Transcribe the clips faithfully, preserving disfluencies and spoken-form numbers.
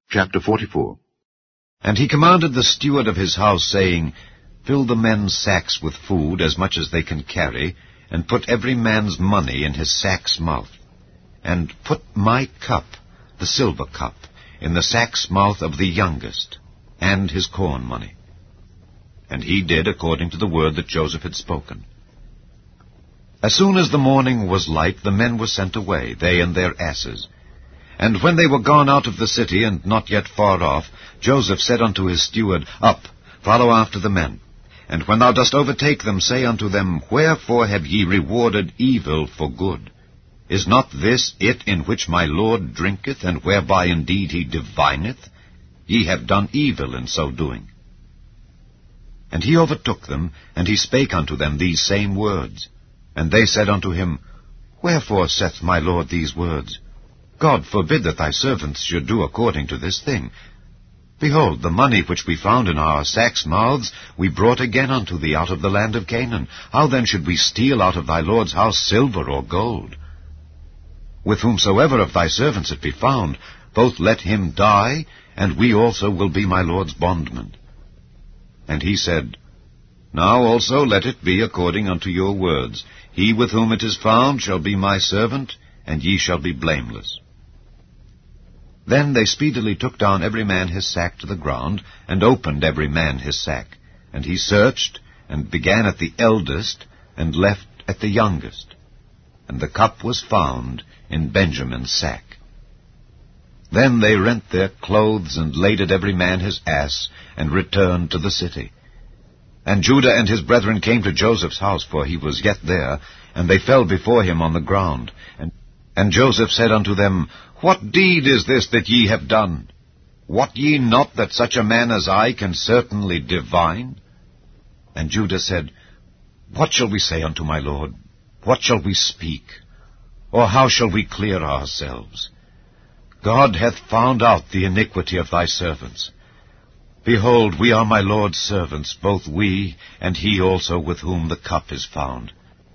Chapter forty-four. And he commanded the steward of his house, saying, Fill the men's sacks with food, as much as they can carry, and put every man's money in his sack's mouth. And put my cup, the silver cup, in the sack's mouth of the youngest, and his corn money. And he did according to the word that Joseph had spoken. As soon as the morning was light, the men were sent away, they and their asses. And when they were gone out of the city, and not yet far off, Joseph said unto his steward, Up, follow after the men. And when thou dost overtake them, say unto them, Wherefore have ye rewarded evil for good? Is not this it in which my Lord drinketh, and whereby indeed he divineth? Ye have done evil in so doing. And he overtook them, and he spake unto them these same words. And they said unto him, Wherefore saith my Lord these words? God forbid that thy servants should do according to this thing. Behold, the money which we found in our sacks' mouths we brought again unto thee out of the land of Canaan. How then should we steal out of thy Lord's house silver or gold? With whomsoever of thy servants it be found, both let him die, and we also will be my Lord's bondmen. And he said, Now also let it be according unto your words. He with whom it is found shall be my servant, and ye shall be blameless. Then they speedily took down every man his sack to the ground, and opened every man his sack. And he searched, and began at the eldest, and left at the youngest. And the cup was found in Benjamin's sack. Then they rent their clothes, and laded every man his ass, and returned to the city. And Judah and his brethren came to Joseph's house, for he was yet there, and they fell before him on the ground. And, and Joseph said unto them, What deed is this that ye have done? Wot ye not that such a man as I can certainly divine? And Judah said, What shall we say unto my lord? What shall we speak? Or how shall we clear ourselves? God hath found out the iniquity of thy servants. Behold, we are my Lord's servants, both we, and he also with whom the cup is found.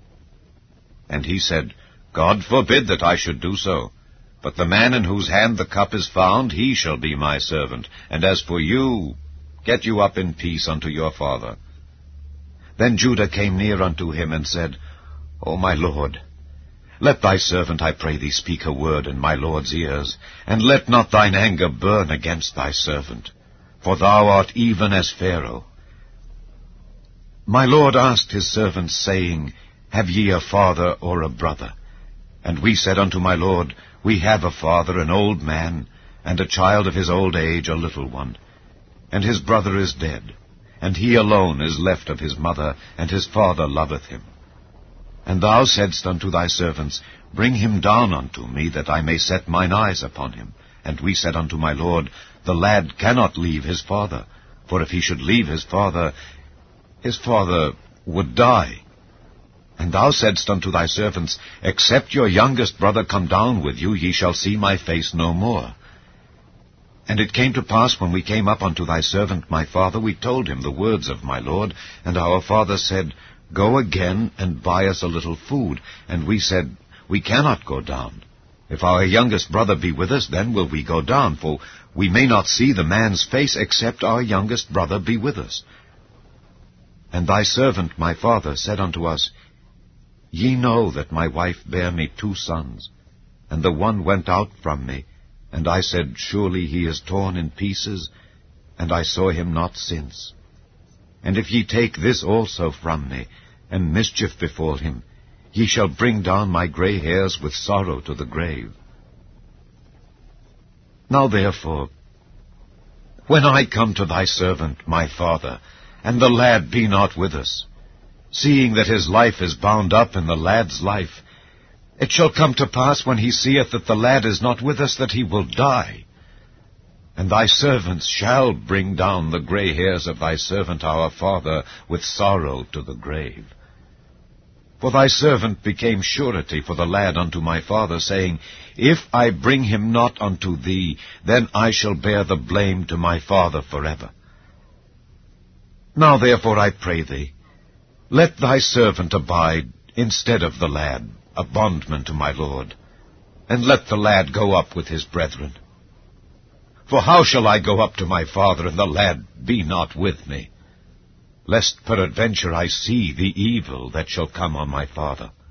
And he said, God forbid that I should do so. But the man in whose hand the cup is found, he shall be my servant. And as for you, get you up in peace unto your father. Then Judah came near unto him, and said, O my Lord, let thy servant, I pray thee, speak a word in my Lord's ears, and let not thine anger burn against thy servant. For thou art even as Pharaoh. My Lord asked his servants, saying, Have ye a father or a brother? And we said unto my Lord, We have a father, an old man, and a child of his old age, a little one. And his brother is dead, and he alone is left of his mother, and his father loveth him. And thou saidst unto thy servants, Bring him down unto me, that I may set mine eyes upon him. And we said unto my Lord, The lad cannot leave his father, for if he should leave his father, his father would die. And thou saidst unto thy servants, Except your youngest brother come down with you, ye shall see my face no more. And it came to pass, when we came up unto thy servant my father, we told him the words of my Lord. And our father said, Go again, and buy us a little food. And we said, We cannot go down. If our youngest brother be with us, then will we go down, for we may not see the man's face, except our youngest brother be with us. And thy servant my father said unto us, Ye know that my wife bare me two sons, and the one went out from me, and I said, Surely he is torn in pieces, and I saw him not since. And if ye take this also from me, and mischief befall him, ye shall bring down my gray hairs with sorrow to the grave. Now therefore, when I come to thy servant my father, and the lad be not with us, seeing that his life is bound up in the lad's life, it shall come to pass, when he seeth that the lad is not with us, that he will die. And thy servants shall bring down the gray hairs of thy servant our father with sorrow to the grave. For thy servant became surety for the lad unto my father, saying, If I bring him not unto thee, then I shall bear the blame to my father forever. Now therefore I pray thee, let thy servant abide instead of the lad, a bondman to my lord, and let the lad go up with his brethren. For how shall I go up to my father, and the lad be not with me? Lest peradventure I see the evil that shall come on my father.